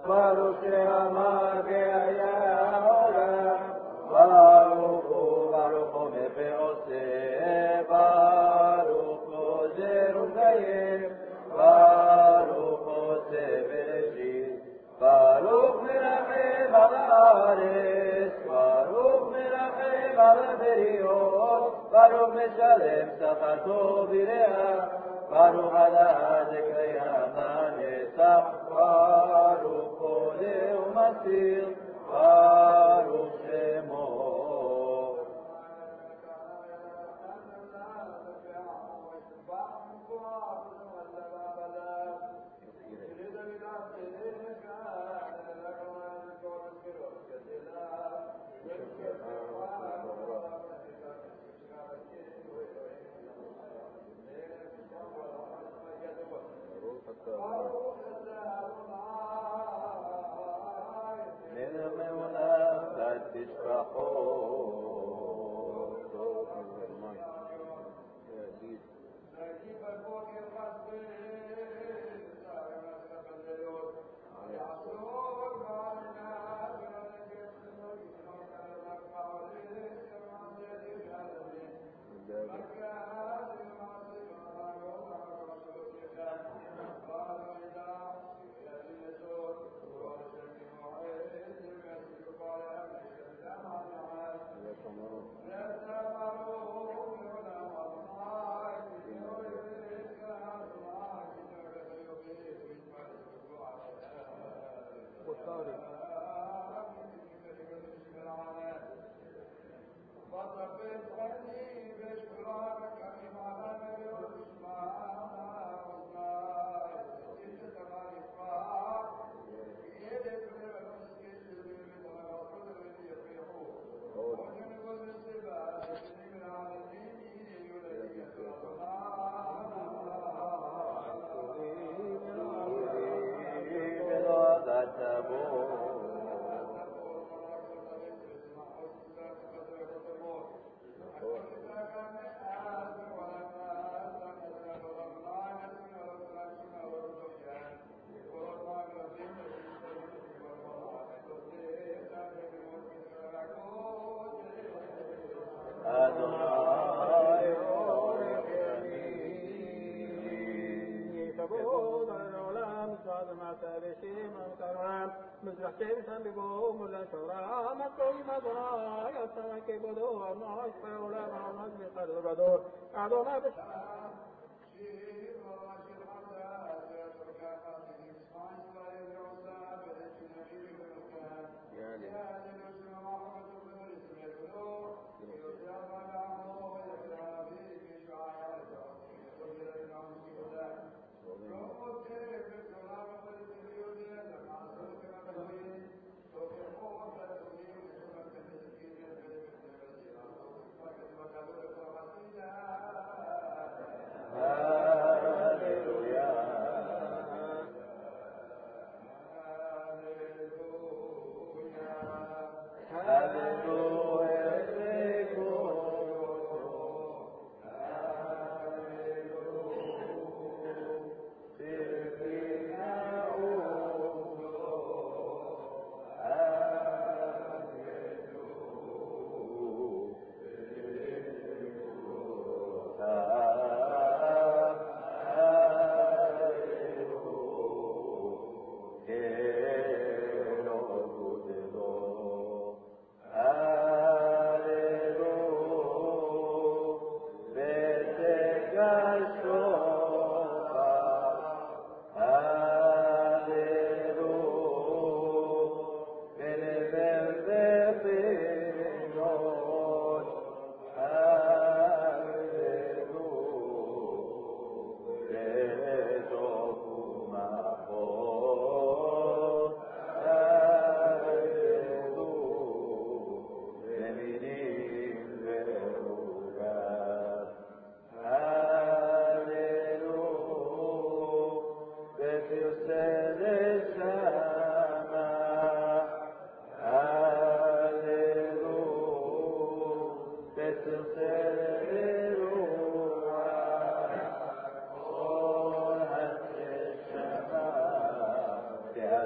Baruch She'amar Ge'aya Olam, Baruch Hu, Baruch Hu Mepeoseh, Baruch Hu Zerubayim, Baruch Hu Severeshit, Baruch Merachem al Haaretz, Baruch Merachem al Beriot, Baruch Meshalem Sachato Bireah, Baruch Adad Zekayama Netzach, Baruch Oleh Umatir, Baruch Shemo.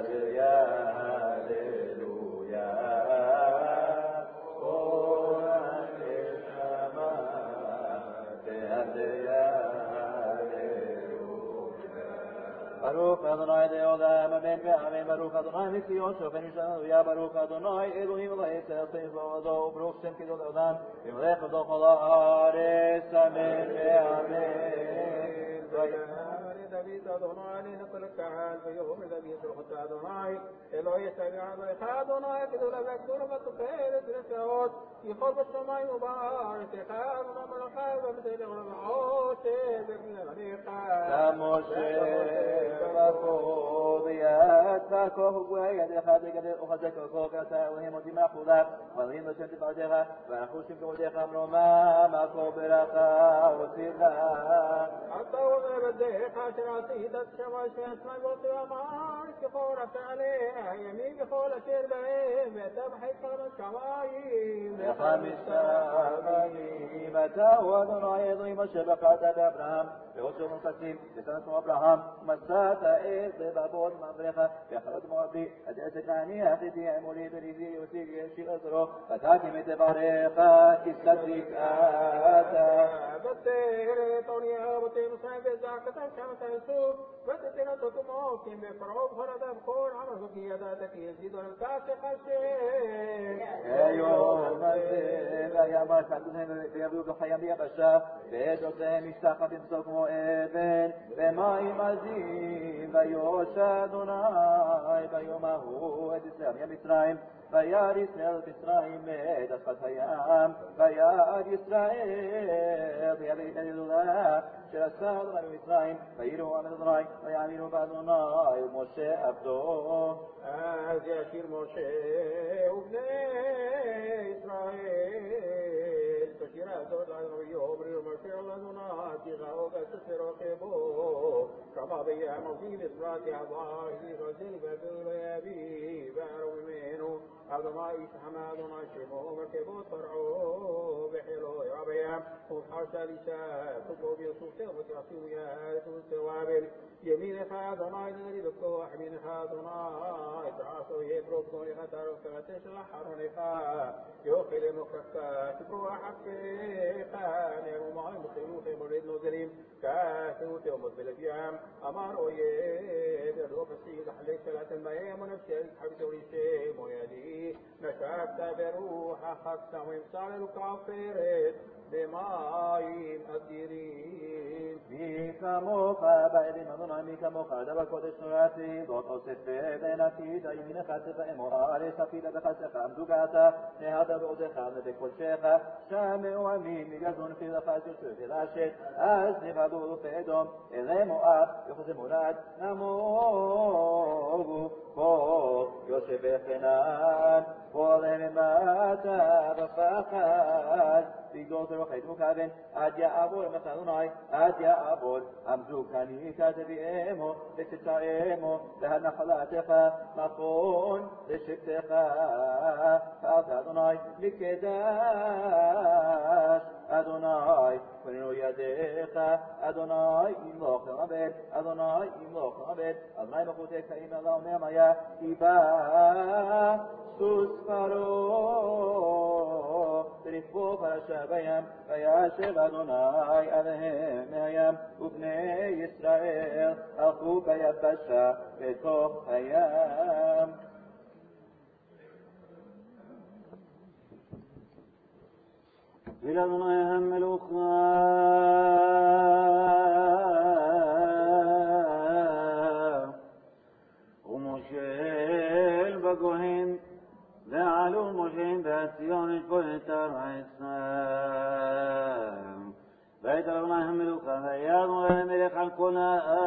Baruch Adonai Deolam, Amen ve'amen, Baruch Adonai Mitzvot, Shofen Yisrael, Baruch Adonai Elohim V'Yisrael, Tzivado, Baruch Shem Kedol Adon, V'Melech Adon Chol Haaretz, Amen ve'amen. داوود أدوناي نقل الكهان في يوم الذي سرقت أدوناي إلهي سمع أدوناي كدول بكتور بتقيل ترسعود يخرب السماء مبارك أدوناي ملكا ومثل العوش بكنا غريقا لموشي بقوضيات فاكوه ويد خادق أخذك وكوكتا وهم دماء خلاف والغين بشمت بعدها ونخوشم بعدها مرما مكو برقا وسيلا حتى وغير خاشراتي تتشمع شمع وقت ومعار كفور عليه يمين بخول أشير بهم يتبحي قرم الشمايم بخمس أمين متى ودنا يضيم شبقات أبراهام بوشم القسيم لسنة أبراهام مسات إذ بابون مبرخة بخرج مؤبي أدعسك عني أخذي أمولي بريزي وسيقي يشيء أسره فتاكي متباريخة إسكتك آتا بطير طوني أبطي مصعب الزاكة كما تنسوب فتتنا تكمو كم بفرعوب خرد بخور عمل قياداتك يزيد الكاسق الشيء يوم الزيب يا ما كنتم بيبدو بحيام بيبشا بيجوتهم اشتاق بمسوكم ابن بماء مزين ويوشى دوناي بيومه ادسام يا مصرايم ויעד ישראל במצרים את אשפת הים, ויעד ישראל בידי הילולה של עשה אדוני במצרים, ויראו עם אדוני, ויאמינו באדוני ומשה עבדו. אז ישיר משה ובני ישראל, תשיר הזאת לאדוני ואומרים משה לאדוני, תיראו כספר רכבו, שמע בים עובדים אפרת יעבר, ירזל ובדל ויביא, וערו ממנו أدوناي سحما أدوناي شمو مركبوت فرعو بحلو ربيع وحاشا لشاء تطلب يصوف وتعصيو يا توابل يمينك أدوناي نري بكو حمينك أدوناي تعاصو يبروك كوني خطر وكتشلح حرنكا يوخي مككا تبرو حقيقا نيرو معي مخلوق مريد نوزليم كاسوت يوم البلديام أمار ويد الروح السيد حليك ثلاث الميام ونفسي الحبس وريشي مويادي نشأت بروح خصة ومصار الكافرين بماء أديرين מי כמוך בעדים אדוני מי כמוך דבר קודש נורתי זאת אוסף בן עתיד הימינך תפאמו הארץ עתידה בחסך עמדוגתה נהדה בעודך ובקודשך שמעו עמים מגזון פילך יוסף אל אשת אז נבהלו פאדום אלי מואב יוחז מולד נמוגו פה יוסף וחנן עולה ממטה בפחד בגדול תרוחת מוכוון עד יעבור מחלונאי עד יעבור עמדו כניקה תביאמו ותצאמו להנחלתך מכון לשבטך פעלת אדוני מקדש אדוני כוננו ידיך אדוני ימלוך לעבד אדוני ימלוך לעבד אדוני מלכותך אם אלוהו נעמיה איבה סוס פרעה ורקבו פרשה בים וישב אדוני עליהם מהים ובני ישראל הלכו ביבשה בתוך הים ולאדוני המלוכה ומושל בגויים ועלו משה בעציון לשפוט את הארץ ואת אדוני המלוכה ויעד מלך על כל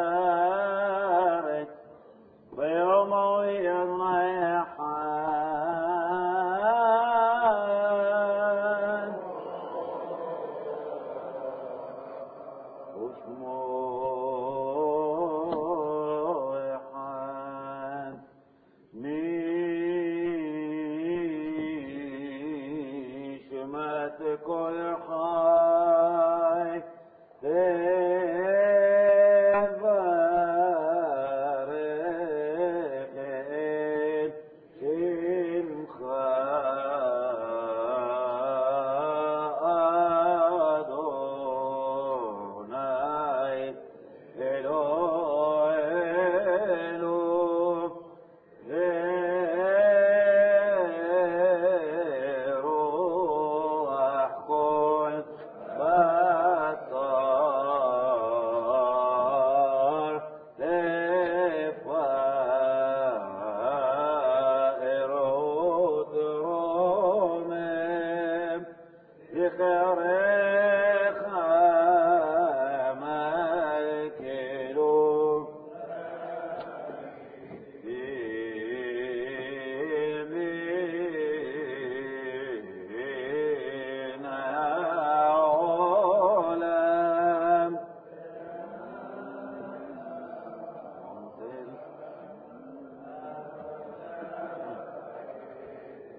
הארץ ביום ההוא יהיה אדוני אחד ושמו אחד נשמת כל חי תברך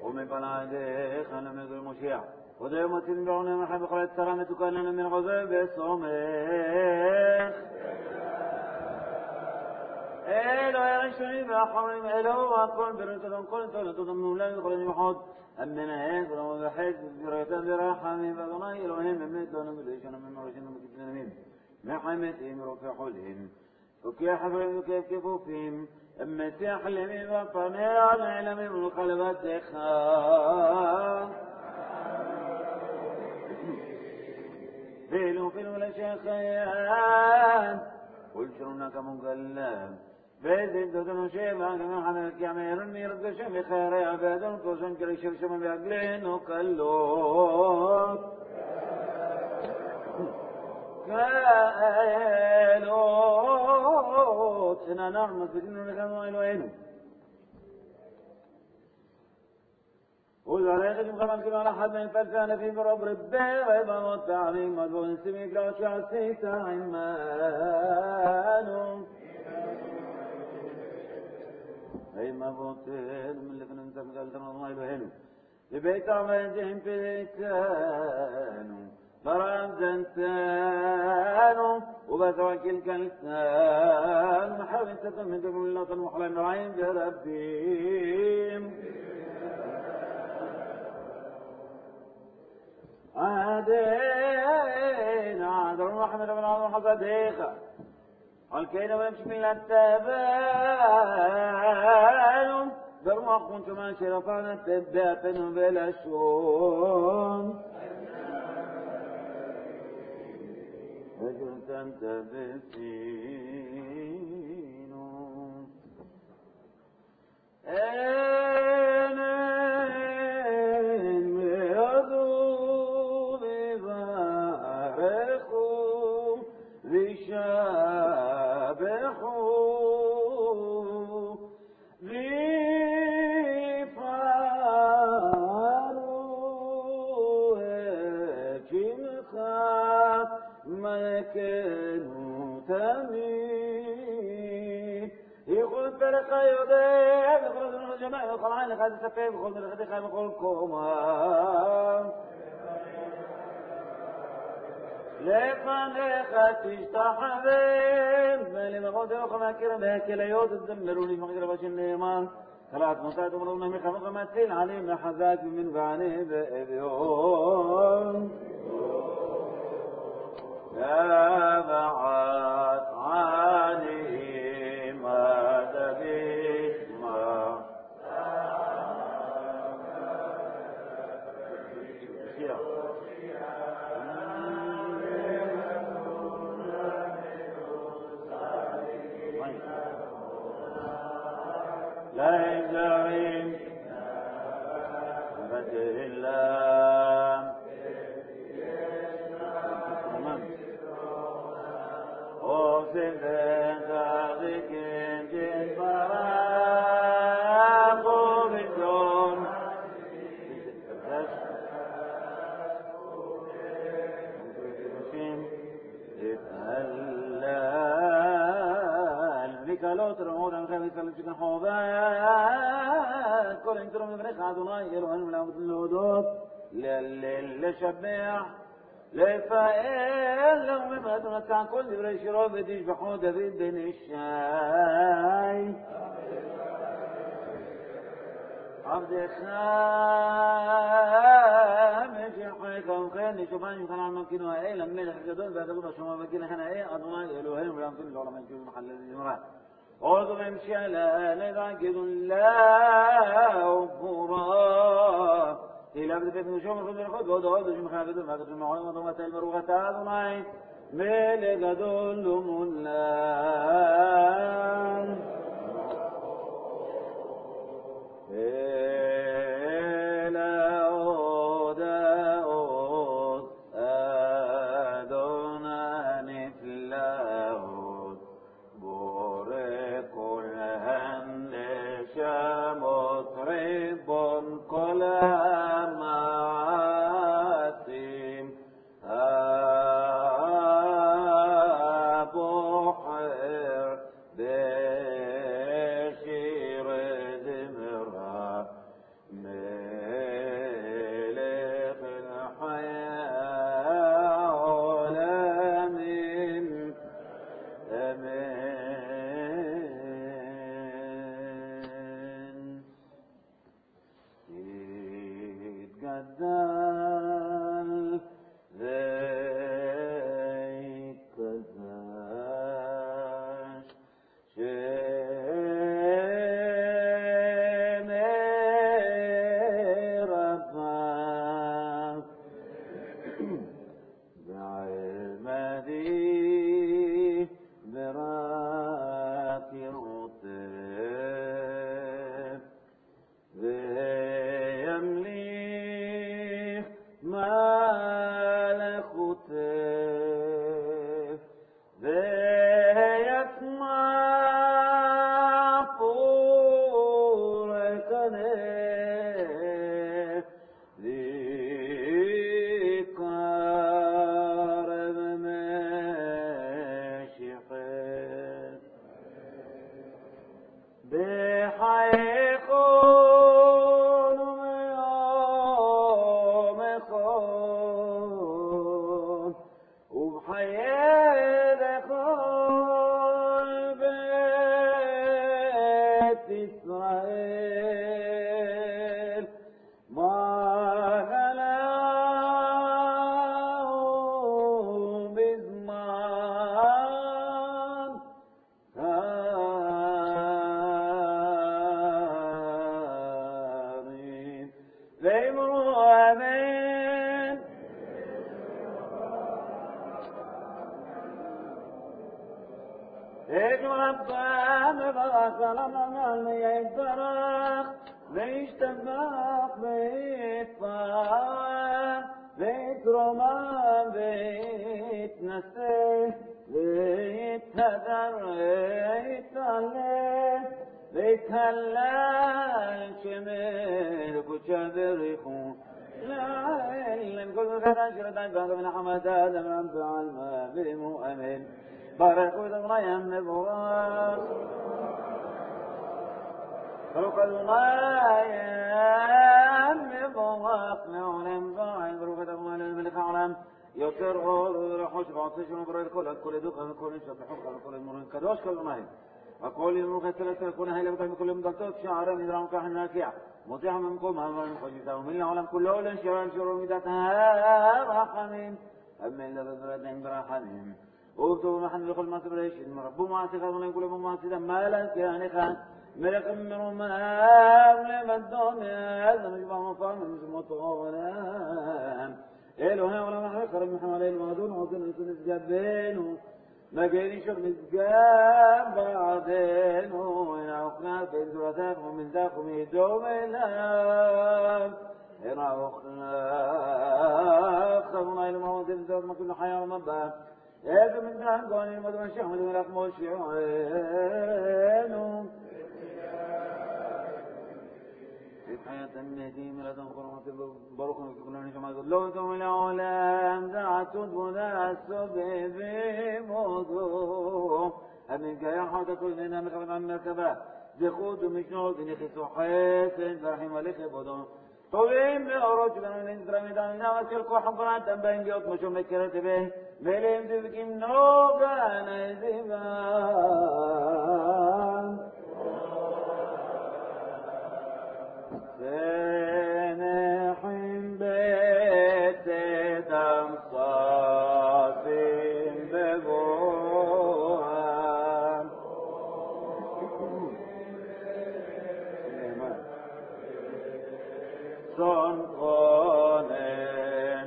ומפנייך נמד המשיח. ודאי מתאים בעולם אחד בכל הצרה מתוקן לנו מן חוזר וסומך. אלוהי הראשונים והאחרונים, אלוהו הכל ברצון כל תולדות המנהולים וכל הנמחות. המנהל ולמודחק בזכירותם ורחמים ואדוני אלוהים באמת לנו ולשנו ממרשנו וכתנמים. מחמתים רופא חולים. וכי חברים וכיף כפופים. המסיח לימים ופניה נעלמים ולחלבתך. فيلو لشيخيان قل شرنا كمقلب بيزيد دودن شيبا كما حملك يعمير الميرد شم خير عباد القوسن كريشر شم بعقلين وكلوك كالوك سنا نعم سجنوا لكم وإلوين وذلك مخمم كما لحد من فلسان في برب ربه ويبا والتعليم مدبون سميك لأشياء السيسة عمانو أي مبوطين من لكن انت مقالتنا الله يلوهنو لبيت عمانجهم في لسانو فرام زنسانو وبتوكل كالسان محاول ستم من دبر الله المحلم رعين بربهم عادين عادر محمد بن عبد الحصديقة والكيد ويمشي من التبان برمق كنت ما شرفانا تباتن بلا شون وجلت انت بسين يقول فرق يوديه يخرج من الجماعة يقول عين لقد سفيه يقول من الغديقة يقول كوما لقد تشتحبين فلي مغود يوخم أكيرا بهك ليوت الدمروني مغير باشن نيمان ثلاث نقاط مرون من خمس متين عليهم حزاك من فاني بأبيون تابعت عني ما تبسمع لا يزعم بدر الله وفي ذلك جن فراغ بدون بكالوت رمودا خير كالشكن حوبان كل انترو من بريخ عدوناي يلوهن من عبد اللودوت للشبيع لفائل لو مما تنكع كل دبري شروب تشبحوا دبيد بين الشاي عبد الخام شحيكم خير نشوفان يمكن عن ممكنها ايه لما يحجدون بيقولوا شو ما بقينا هنا ايه اضنا الوهين ولا يمكن ولا ما يجوز محل الجمرات أوذ يمشي على نذاكد الله برا إلى أبد بيت نشوم خذ الخد وضعوا جم خالد ما قدر معه وضمة المروغة أذناي ملك دل ملان بدل ذيك كذاش شمير ربك بعلمدي براكي رطب ويمليك ملكوته ويسمع قولك ذكر بمشيخه بحيكون يوم يكون وبحياة كل بيت إسرائيل ما غلاهم بزمان آمين ليمروا آمين اجمع الطعام بغاك لما يتبرخ بيشتبق بيتفاق بيترمان بيتنسي بيتهدر بيتعلم بيتهلل شميل كتشابر يكون لا كل خير شرطان بعد من حمد آدم أنبع الماء بمؤمن بارك وتغنيهم نبوات خلق الغايم نبوات نعلم باعي بروك تغنى الملك أعلم يطير غور ويرحوش بعطيش ونبرر كل دقة كل شبحوك كل المرين كدوش كل مهي وقول المغسلة يكون هيلا بكم كل مدلتوك شعرا ندرام كحن ناكيع مطيعا منكم هم المخجزة ومن العالم كله لنشران شرور مداتها رحمين أمين لبذرتهم برحمين وابتوا محن لكل ما تبريش إن ربو معسكا ونين كل معسكا مالا كيانخا ملك من مهام لمدون هذا نجمع مفارم نجمع طولان إلهي ولا محرق رب محمد المهدون وطن يكون الزبين ما قيني شغل الزقاب بعدين وإن أخنا في الزرتات ومن ذاك وميدو ميلان إن أخنا أخذنا إلى موت الزرد ما كل حياة ومبا إذا من ذاك قواني المدون شهد ولك موشعين في حياة النهدي ملا تنقرمة البركة كلنا كما يقول لو تم العالم دعت تدبنا السبب موضوع أمنك يا حوت كلنا مخبط عن مركبة بخوت ومشنوط بنخي سحيس برحم لك بدون طويم بأوروج بنا ننزر ميداننا وسيلكو حقنا تنبين جوت مشو مكرت به مليم تبكيم نوغا نزيبان سنحن بيت دم صافين ببوان صنقونين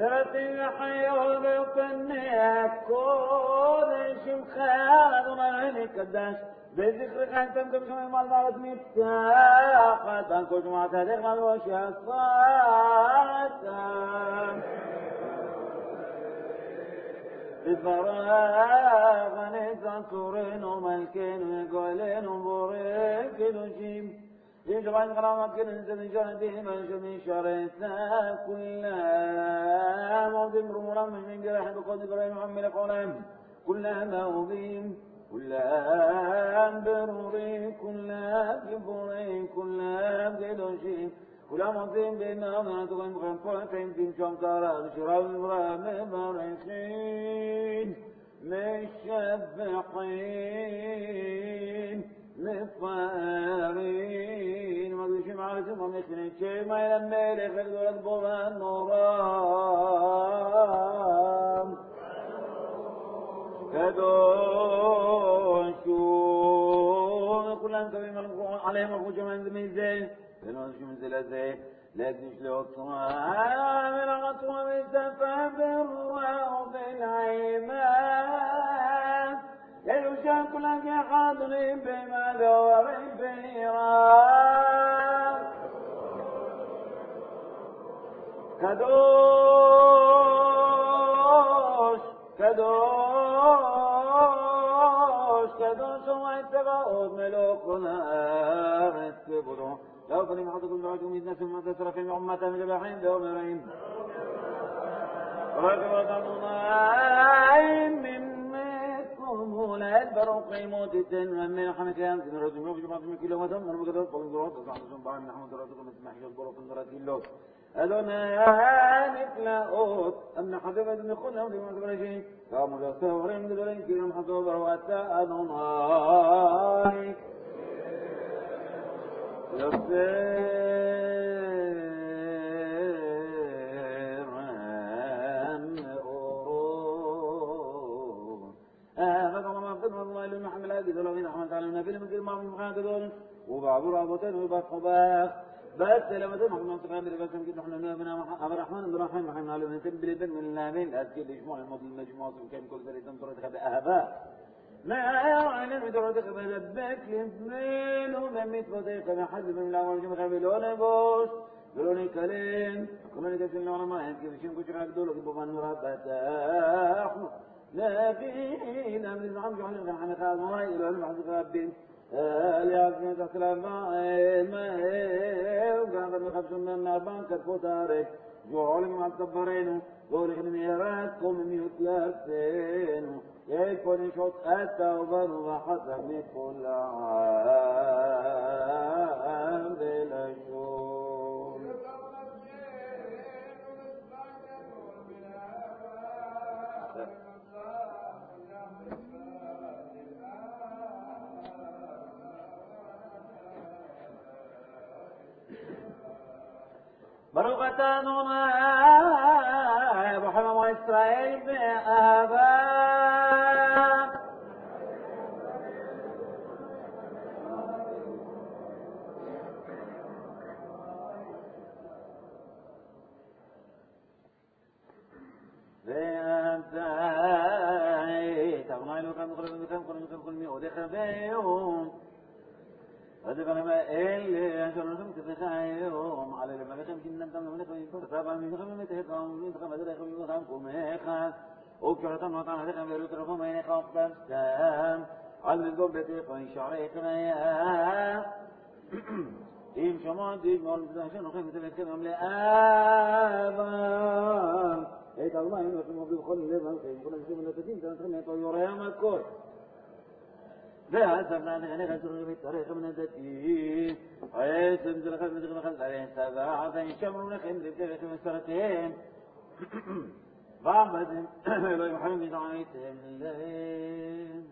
حيوان وفنيك كل شم خالد ونعين מקדש, וזכרך אתם כבשמים על מערת מתחת, כל שמעת הדרך על משה עשתם. בדברך הנצח צורנו מלכנו גואלנו בורא קדושים ישבן קרמה כנסת משרתים שמשרת כולם עובדים רמורם من جرح بقود إبراهيم محمد قولهم كلهم أوبين كلهم برورين كلهم جبورين كلهم قدوشين كلهم عظيم بإنهم نتقين بخيم فرقين تنشم تارا شراب إبراهيم مرحين مشبحين مفارين مقدوشين معرسين ومخنين شيء ما يلميلي خلقوا لكبوها النورام كدوشون كلهم كبير عليهم الخجم عند ميزين لنوشي من زلزين لا يقدش لأطوام العطوة بالسفة بالروض العيمان يلوشان كلهم حاضرين بمدور بيران كدوش كدوش كدوش واتبعوه ملوكنا اتبعوه لو كان يحضركم دعوتكم إذ نسوا ما تسرى في أمة من جبحين بأمرين ركبة الله منكم لا يدبروا قيموت التنم من حمك يامسين رجموا في جماعة من كيلو وثم من بقدر قول الزروات وصعدوا بعض من حمد راتكم اسمح يصبروا في النرات كيلو أدونا مثل أوت أن حبيبة من خلهم لما تبرشين قاموا جستورين قدرين كيلهم حصوا برواتا أدوناي يصير أورون فقال ما أفضل الله إلا محمل هذه ذلوين أحمد على النبي لمن كل ما في محاكدون وبعبر أبوتين وبخباخ بس لما تدمع من صغير بلباسهم كده نحن نبنا أبو الرحمن بن رحيم رحمه الله من تنبلي بن من اللامين أذكر لجموع الموضوع المجموعة وكان كل ذلك تنطرد خبأ أهباء ما يرعنا متردك بلبك لثمين ومميت بطيقة من حزب من الأمر جمع بلون بوش بلون كلين كمان يتسلنا على ما يمكن شيء كشك عقدولك بفان مربتاح لكن أمن الزعام جعلنا كان حمد خاذ مراي إلو أنه حزب ربين ليعزمي تسلم ما وكان قد نخبشنا النار بانكت فتارك جعلنا مع الكبرين قولك من يراتكم من يتلفين يكون شوط التوبة وحسب كل عام بالأشهر بركة نونا محمد وإسرائيل بأبا بأبداي تغنى لكم كل مئة خبيهم وذكر ما اللي أنشرتم تتخيرهم على الملكة كنا نتمنى منكم فرتابا من خلال متهكم من خلال مدركم من خلالكم إخان وكرتم وطعنا ذكا بيروتركم من خاطب سام على القبة تقوي شعريكم يا إيم شمان ديج مول بزاشن وخيم تذكرهم لآبان إيه الله ينرسم وبيخل لبن خيم كنا نسيب من التدين تنتخلنا طيور يا مكور لا أسمعنا أن غير بالطريق من الدين ويسم ذلك من خلق عليه سبعة شمرون خمر بكذا من سنتين بعبد لا يحرم دعايتهم الليل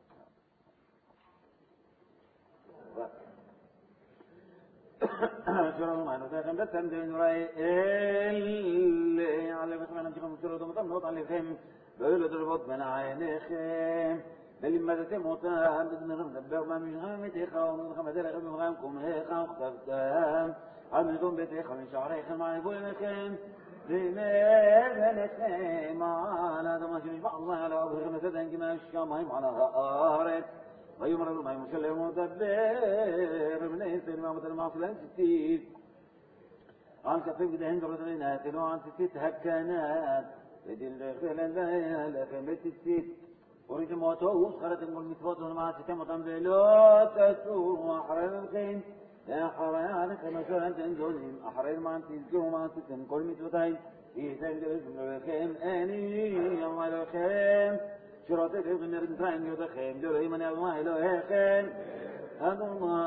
شرط ما نتاكم بسم دين رأي اللي على مثلا نجيكم شرط مطمئن وطع لكم بقولوا تربط من عينكم لما تتموتا بدنا نبدأ ما من غامتي خاوم من خمسة لكم غامكم هيك أختفتم عملكم بتيخ من شعريخ مع يقول لكم لماذا لكم على دمشق بعض الله على أبو خمسة كما الشمائم على غارت ויאמר אדוני משה לאמור דבר בני ישראל ואמרת למעשה להם ציצית عن كفيف دهن دردنا تنو عن ستيت هكانات بدل خلال لكن بتسيت وريت موتو وخرت المتفوت مع ستم وطن بلو تسور وحرر الخين يا حريان كما شرن تنزلهم أحرر ما تنزلوا ما تتم كل متوتين يهتنجل الخين أني يوم الخين شرطي في غنر نتاين يدخين دوري من يوم الخين أدوما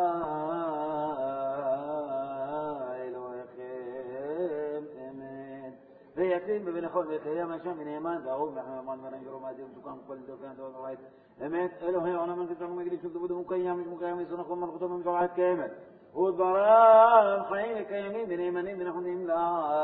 فيكتين ببين خول بكيام شام من إيمان دعوه محمد من رنجروا ما ديم تكام كل دكان دول رايت أمين إلهي أنا من كتر ما قديش تبدو مكيام مش مكيام يسون خول من خطوم من جوعات كامل وضرام حين كيامين من إيمانين من خديم لا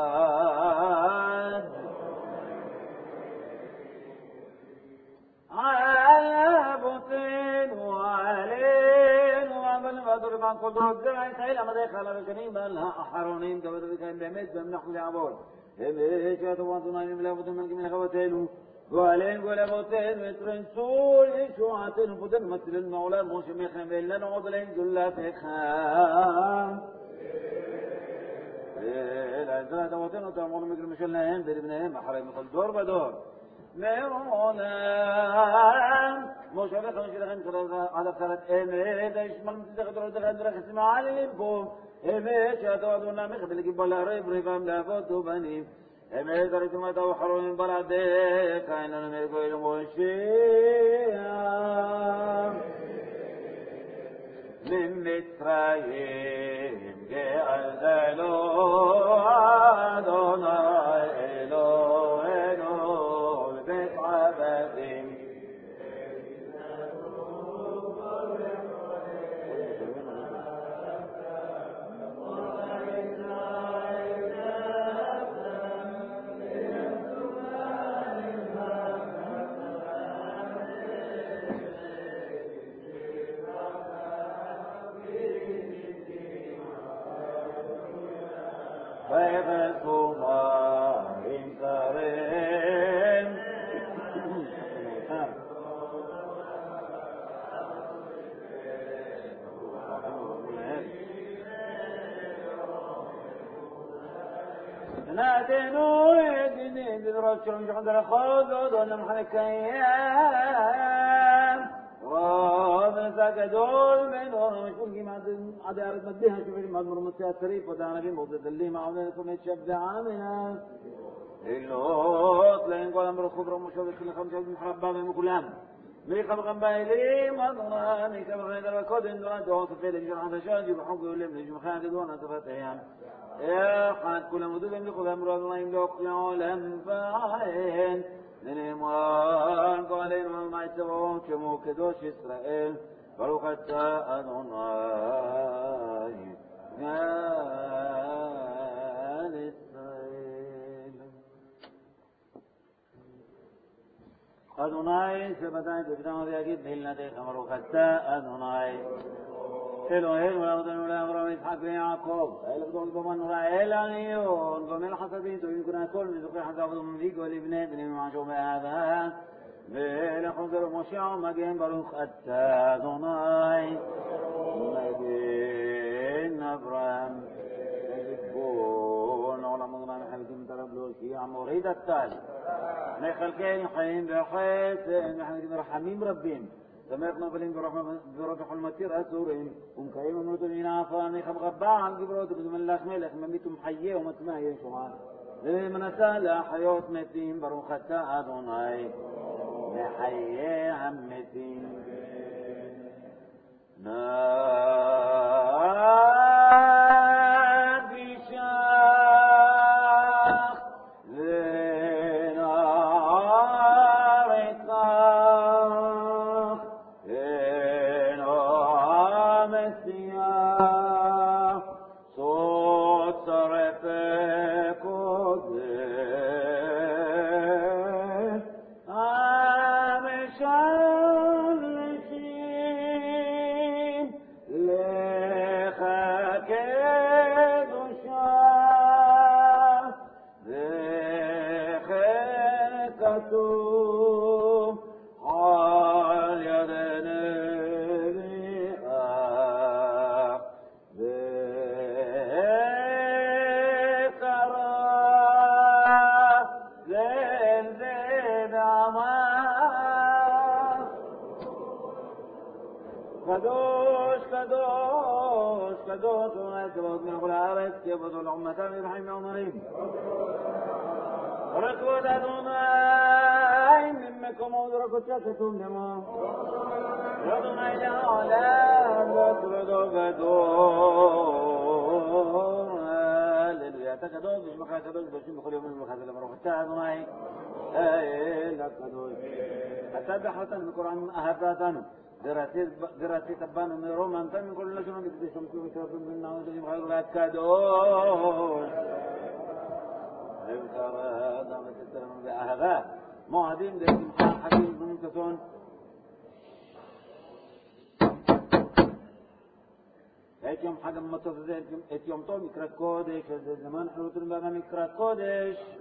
عابتين وعلين وعمل ما ضرب عن كل ضرب زرعي سهيل أما ديخل على الجنين بلها أحرونين قبل ذلك بميت بمنحو لعبول إيش أتوانتنا من ملابد من كمين خواتينو وعلين ولابوتين مترين سول إيشو عاتين فدن مثل المولى موشمي خمبين لن عضلين جلاتك خام العزلات أوتين وتعملوا مقر مشلناهم بربناهم أحرين مثل دور بدور ميرونان موشمي خمشي لغن على فترة إيميد إيشمال متدخدروا دخدروا خسمة على البوم إيميد شاتوادونا مخبل قبل ريب ريبام لافوتو بنيم إيميد دريتو ما توحروا من بلادك كاينون ميركو الموشيام من مصرايم جعزلو أدوناي إلهينو ببيت عبدين نادنوا يدني بدرجهم عند الخوض ولا محنكيان رابن ساكدول منهم مشكول كما عدارة مديها شوفي المضمر مستيسري فتانا في موضد اللي معونا لكم يتشبع عامنا اللوط لين قول أمر الخبر ومشوفي كل خمسة محربا بمكلام ميقب غنبايلي مضمرا ميقب غنبايلي وكود اندوان دوان تفيل انجر عن تشاجي بحقه اللي من نجم خاند دوان تفتيان يا حد كل مدوب يملكوا بأمر الله يملك العالم فاين من إيمان قالين وما يتبعون كمو كدوش إسرائيل بروك أدوناي قال إسرائيل أدوناي سبتاي تبتاو ذاكيد بهلنا تيخ بروك أدوناي إلهين ولا أمر ولا أمر إسحاق ويعقوب إلا بدون بمن رأي العيون ومن الحسبين تبين كل من ذكر حتى من ذيك والابن بن معشوم هذا بلا خضر مشيع مجين بروخ أدوناي مدين أبراهيم يجبون ولا مضمن حبيبين تربلوشي عم مريد التالي نخلقين حين بحيث محمد رحمين ربين سمعنا فلين برفع المسير أسورين ومكايم المرتبين عفاني خبغبا عن قبروت بزمن الله خميلك مميتم حيه ومتماهي شوها من سالة حيوت متين بروخة أدوناي نحيي عمتين نادي شاخ Amen. קדוש, קדוש, קדוש, אדוני צבאות מלך הארץ, כבודו לעומתם ורחמים לעומרים. וכבוד אדוני ממקומו ודרכותיה כתוב למו. אדוני לעולם וכבודו גדול. הללויה, אתה קדוש ושמך הקדוש קדושים בכל יום ובכל זה לברוך אתה אדוני אל הקדוש. אתה בחרתנו מקור אהבתנו ורצית בנו מרוממתנו מכל לשון מקדש ומקום וקרבים בנעו ושמך הקדוש. ובקרה אדם ותתרנו באהבה מועדים לשמחה חכים ומקסון. את יום חג המתות הזה, את יום טוב מקראת קודש, זה זמן חלוטין במה מקראת קודש.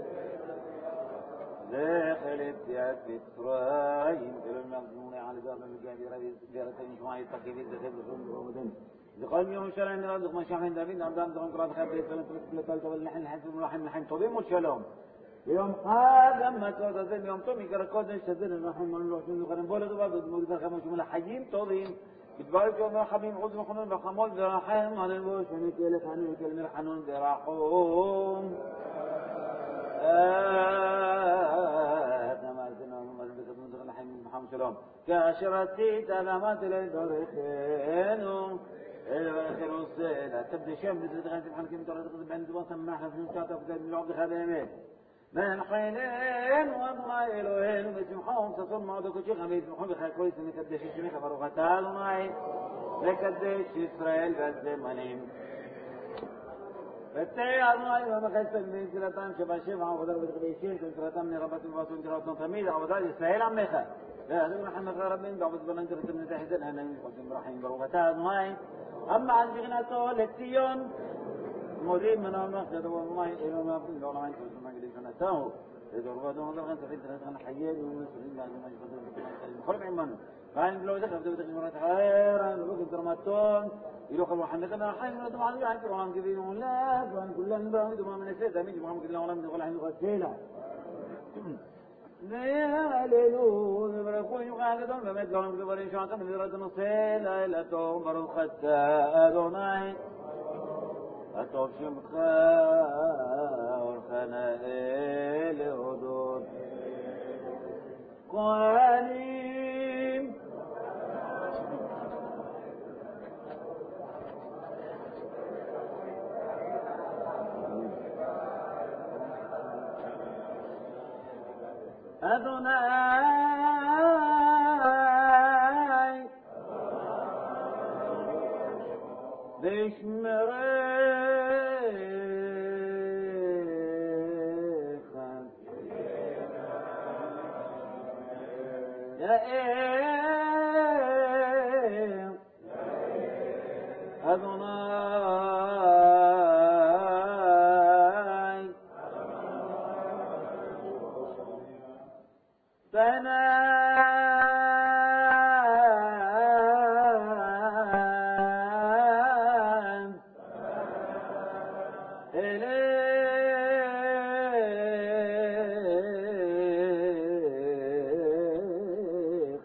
זכר יציאת מצרים, אלוהים יחזמוני על דבר במגיע בירתנו שמע יתחכבית זכר זכרון ברומדן. זכרון מירושלים נראה זכרון שעמין דוד, נעמדם זכרון קראת חייב בישראל לכל טוב ולנחם לחיים ולחיים לחיים טובים ושלום. ביום חג המתות הזה, ביום טוב מקראת קודש, שזה לנחם ולנו לחיים וחיים בו לטובה ודמות ברחם ושמונה לחיים טובים. יתברך יום חבים עוז וחנון וחמול ורחם עלינו שנקה לחנו כלמר חנון ורחום. כאשר עשית ואמרת לדרכנו ולברכנו סלע תקדשם ותתגן תבחנקים תורתך בן דבון שמח לפנים שאתה פקד מלעובדך באמת מנחילנו אדוני אלוהינו בשמחה ומששון מעודו קודשך וישמחו בך כל ישראל מקדש שמך ברוך אתה אדוני לקדש ישראל והזמנים. ותהי אדוני ומחסד בנצילתם שבשבע עבודה ובתחבישים שנצילתם מרבת ובעשו ונצילתם תמיד עבודה ישראל עמך ואדוני מחמך רבים בעבוד בלן תרתם נתחזן הנאים וחושים ברחים ברוך אתה אדוני. אמה על שכנתו לציון מודים من المخجد والله إلى ما في العلماء كلهم قد سنته يدربون ودربون تفيد رزقنا حيين ومسلمين بعد ما يفضل خرب عمانه فعن لو ذكر بدك مرات خيرا وقت درماتون يلوخ محمدنا حي من طبعا يعني قرآن كبير ولا فان كلهم بعد ما من السيد امين محمد الله ولا من يقول عنه غسيله ليالون بركون يقعدون بمدلهم كبرين شاطن بيرد نصيلا الى توم برختا ادوناي أتوب شمخ والخناء لهدود قوانين أدوناي بشمري أدوناي سلام إليك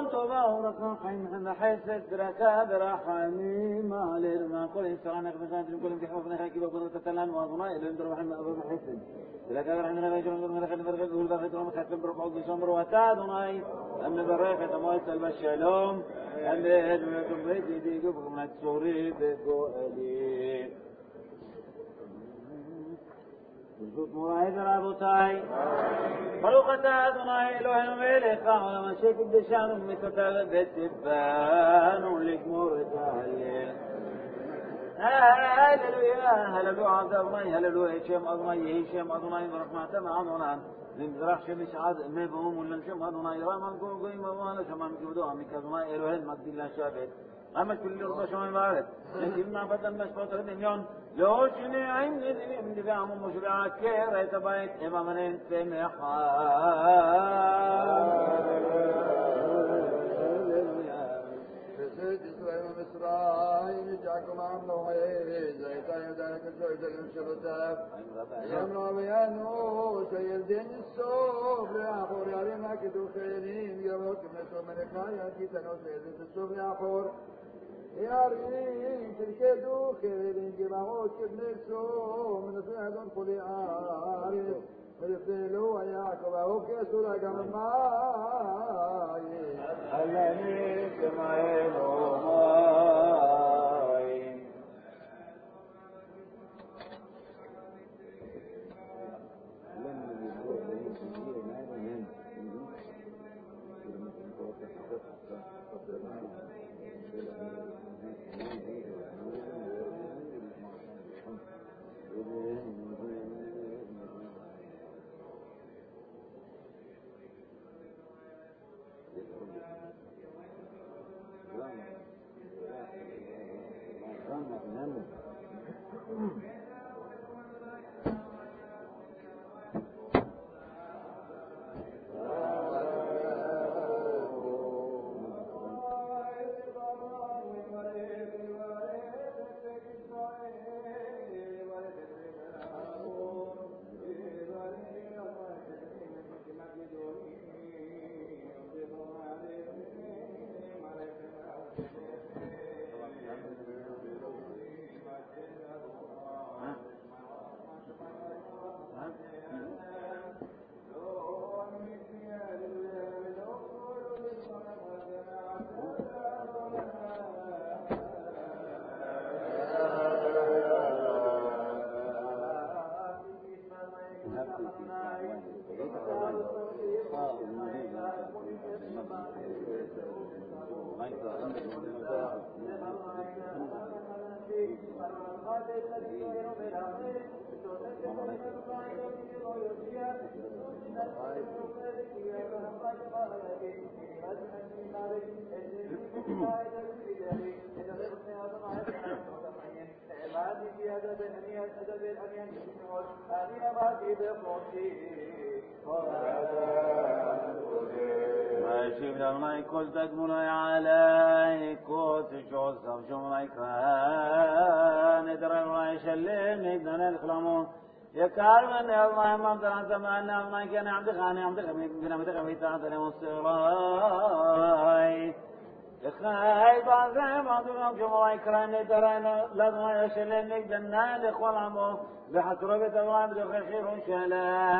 שלום טובה ורחמים וחסד ברכה ברחמים עלינו מעל כל ישראל נכבד עם כל המתחב ונכה כי בקודרת תתן לנו אדוני אלוהים דרבחים אבות וחסד ברכה ברחמים ונברך ונברך ונברך ונברך ונברך ברפואות ושומרו אתה אדוני גם נברך את המועצה בשלום אמן ונברך ידידי גופכם נצורי וגואלי ברשות מוראי ורבותיי ברוך אתה אדוני אלוהינו מלך העולם אשר קדשנו ומצוותיו וציוונו לגמור את ההלל هللويا هللويا عبد الله هللويا شم أضناي يهي شم أضناي ورحمة معنا لمزرح شمش عاد ما بهم ولا شم أضناي رام كل قوي ما وانا شم من جودو أمي كأضناي إلهي مقدي الله شابت أما كل رضا شم بارد لكن ما بدل مش بطل الدنيا لو شني عين ندم دفعهم مشبع كير يتبعت إمامنا سمحا إسرائيل جاكم عملوا غيري زيتا يدانك الزوجة المشبتاب يمنع بيانو سيردين السوف لأخور يارينا كدو خيرين يروك مسو من إخايا كتنو سيردين السوف لأخور يارين تركدو خيرين جباغو كبنسو من سيادون قولي عارف فيصلوا وياكم أهو كيسو لك من ماي ألني كمعينو וישיב לאדוני כל תגמולי עלי כל תשעוסיו שומרי כאן נדר אדוני שלם נגדנה לכלמו יקר בני אדוני ממתנת מענה אדוני כי אני עבדך בנעמתך ויתעת למוסרי לחי בעזם אדוני שומרי כאן נדר לאדוני שלם נגדנה לכל עמו וחתרו בית אדוני בדרכי ירושלים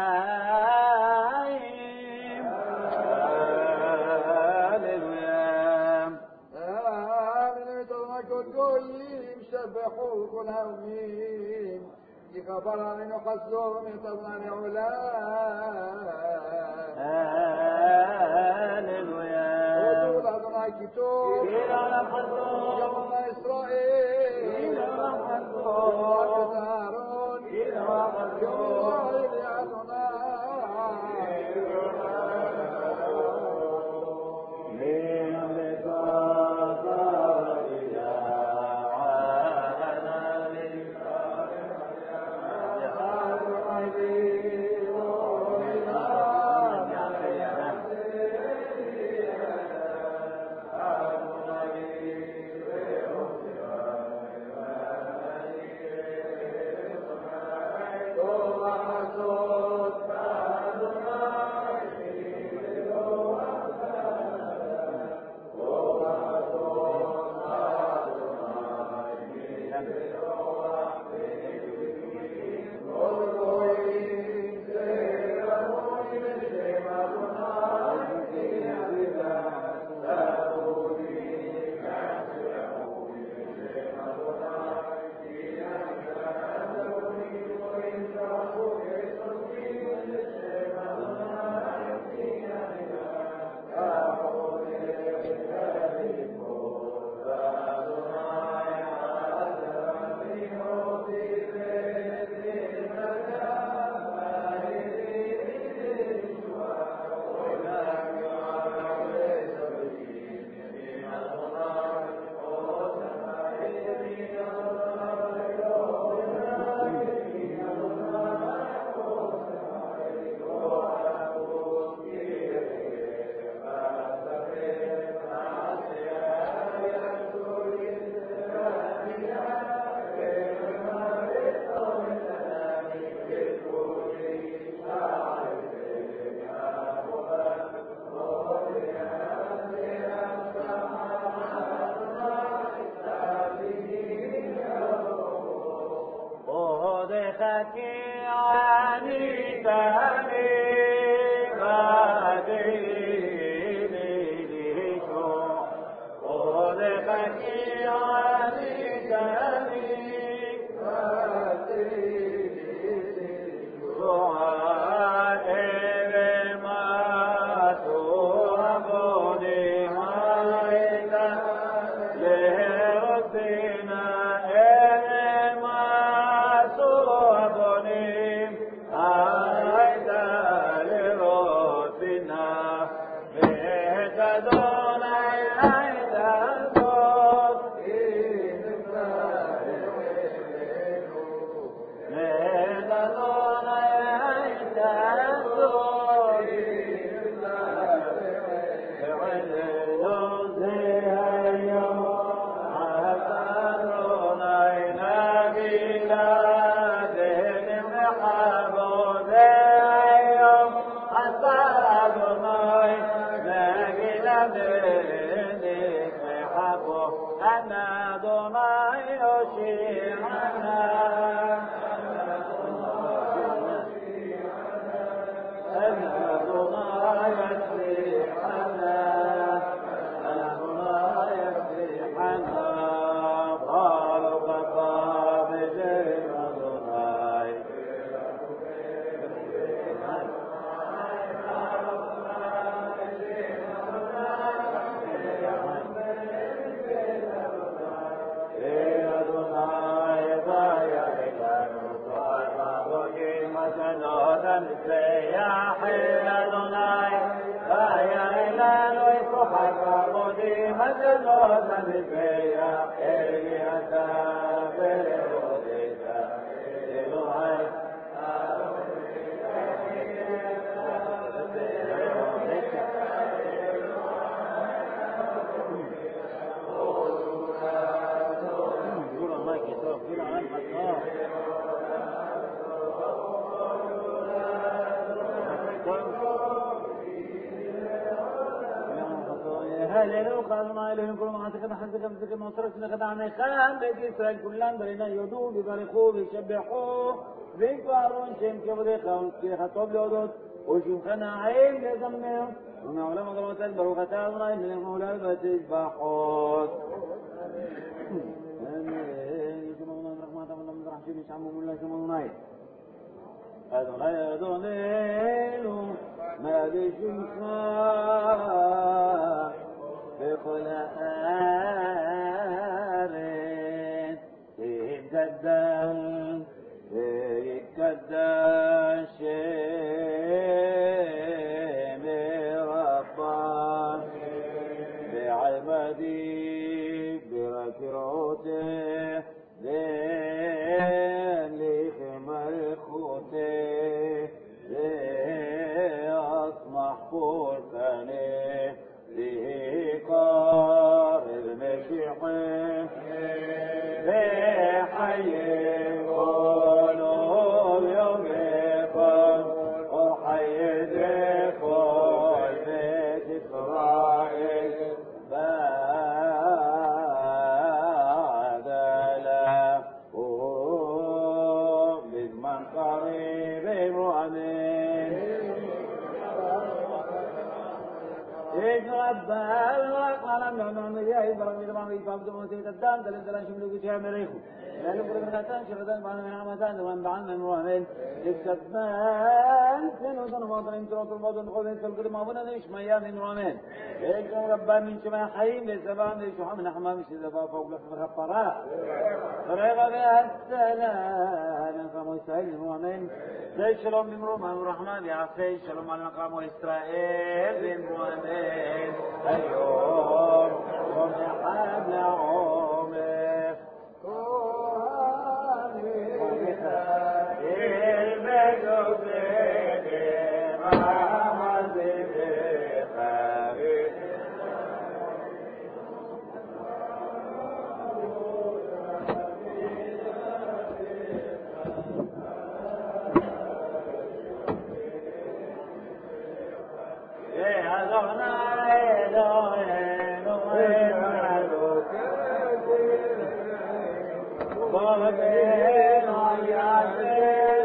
الجويم سبحوا كل هومين يغفر عنه قصدهم يتظن علام هاللويا وطول أدنى كتوب إلى الحضور يوم إسرائيل إلى الحضور وكتارون إلى الحضور يوم أدنى ישראל כולם ברנה יודו וברכו וישבחו ויקברו שם כבודך וכך להודות ושמך נעים לזמר ומעולם הגרמתן ברוך אתה אדוני מלך מעולם ותשבחות אדוני אדוננו מה בשמך בכל הארץ יתקדש יתקדש שם רבה בעמדי ברקירותך ואליך מלכותך ואשמח פורקנך ذكر المسيح بحي قلوب يومكم وحي ذكر بيت إسرائيل بعد له بزمن قريب مؤمن ربها قال من يا إبراهيم إبراهيم فقد موسى الدم دلنا شمل وجه مريخ لا نقول من هاتان شردان بعد من عمتان وان بعد من روحين يكتبان سنوزن ماضرين تروت الماضن قوين سلقر مابنا ليش ما يا من روحين يجوا ربان من شما حين لسبان ليشوح من حمام الشذباء فوق لحم الخبراء فريغا بها السلام قاموا يسهل روحين زي شلوم من رومان الرحمن يعفي شلوم على مقام إسرائيل من روحين اليوم ومحب لعومه Amen.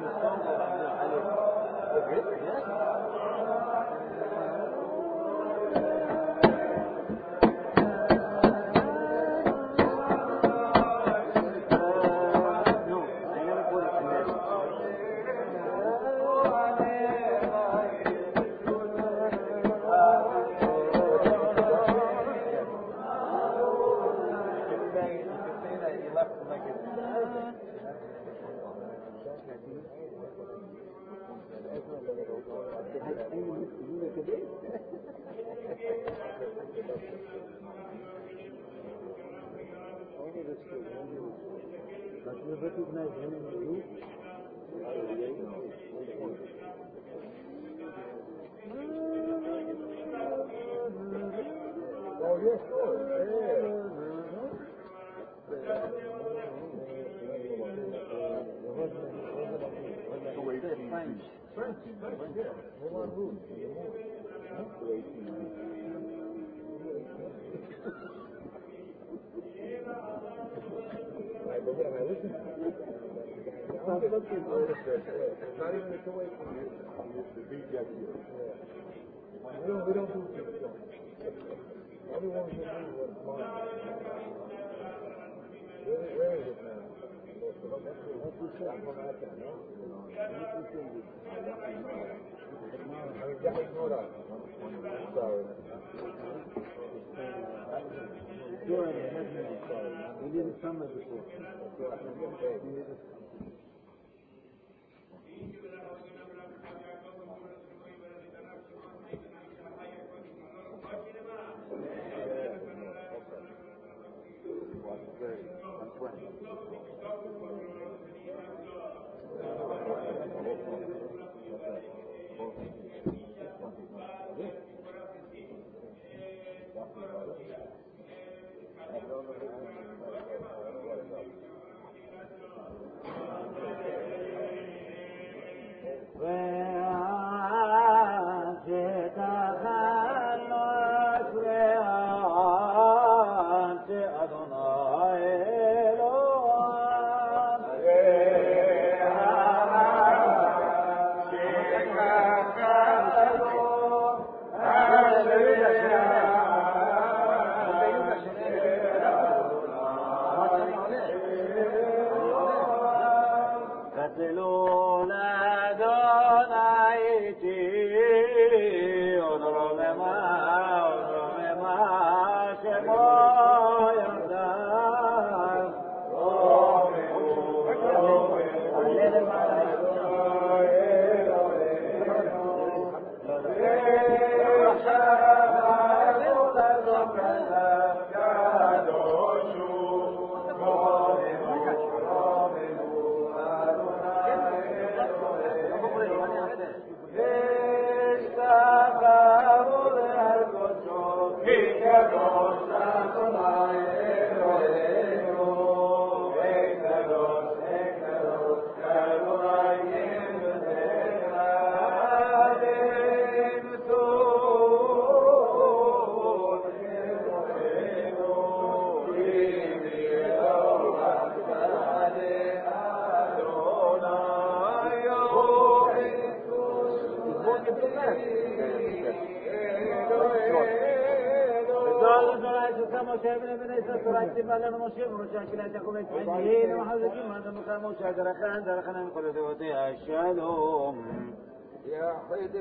يحد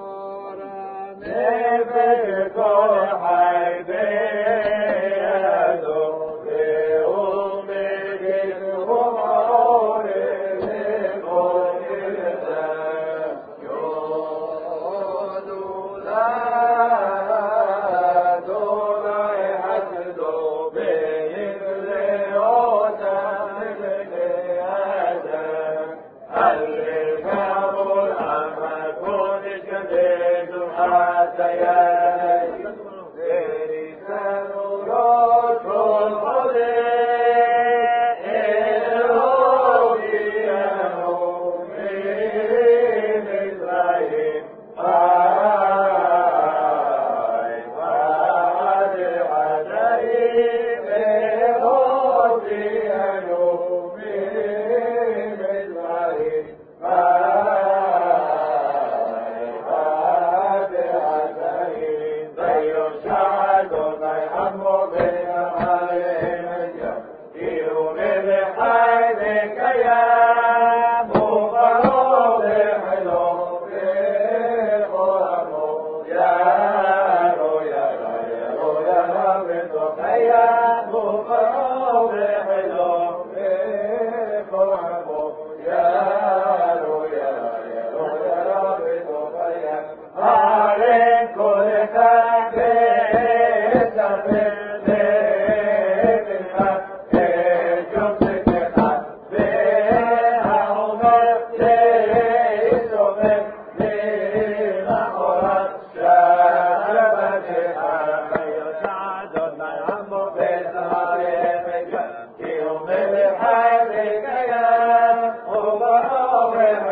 نورا نبي كل حيدي There is a road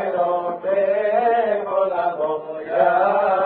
Elohim, Olam,